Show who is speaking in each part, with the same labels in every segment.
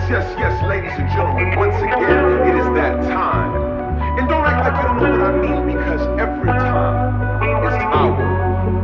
Speaker 1: yes, yes, ladies and gentlemen, once again, it is that time. And don't act like you don't know what I mean, because every time is our.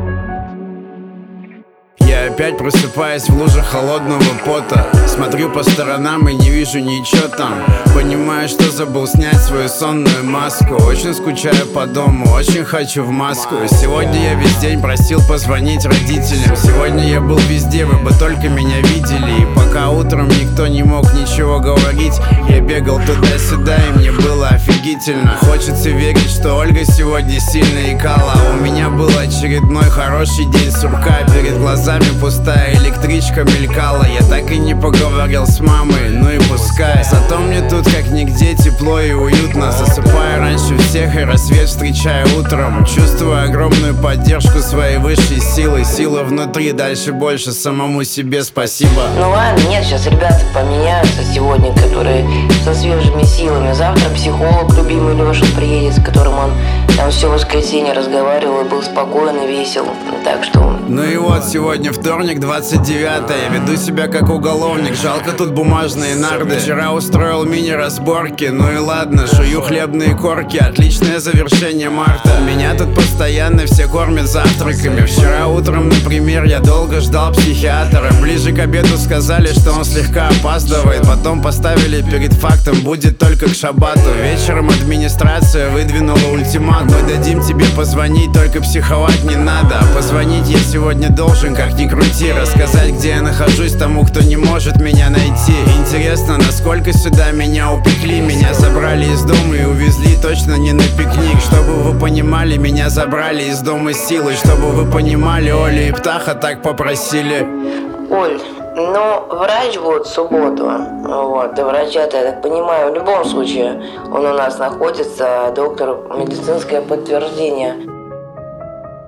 Speaker 2: Я опять просыпаюсь в луже холодного пота. Смотрю по сторонам и не вижу ничего там. Понимаю, что забыл снять свою сонную маску. Очень скучаю по дому, очень хочу в Москву. Сегодня я весь день просил позвонить родителям. Сегодня я был везде, вы бы только меня видели. И пока утром никто не мог ничего говорить, я бегал туда-сюда, и мне было офигительно. Хочется верить, что Ольга сегодня сильно икала. У меня был очередной хороший день сурка. Перед глазами пустая электричка мелькала. Я так и не поговорил с мамой, ну и пускай. Зато мне тут как нигде тепло и уютно. Засыпаю раньше всех и рассвет встречаю утром. Чувствую огромную поддержку своей высшей силы. Сила внутри, дальше больше, самому себе спасибо.
Speaker 3: Ну ладно, нет, сейчас ребята поменяются сегодня, которые со свежими силами. Завтра психолог любимый Леша приедет, с которым он там все воскресенье разговаривал и был спокоен и весел. Так что...
Speaker 2: Ну и вот, сегодня вторник, 29-е. Веду себя как уголовник, жалко тут бумажные нарды. Вчера устроил мини-разборки, ну и ладно, жую хлебные корки. Отличное завершение марта. Меня тут постоянно все кормят завтраками. Вчера утром, например, я долго ждал психиатра. Ближе к обеду сказали, что он слегка опаздывает. Потом поставили перед фактом, будет только к шабату. Вечером администрация выдвинула ультиматум: мы дадим тебе позвонить, только психовать не надо. А позвонить я сегодня должен, как ни крути. Рассказать, где я нахожусь, тому, кто не может меня найти. Интересно, насколько сюда меня упекли. Меня забрали из дома и увезли точно не на пикник. Чтобы вы понимали, меня забрали из дома силой. Чтобы вы понимали, Оля и Птаха так попросили.
Speaker 3: Оль, ну, врач вот в субботу, вот, до врача-то, я так понимаю, в любом случае он у нас находится, доктор медицинское подтверждение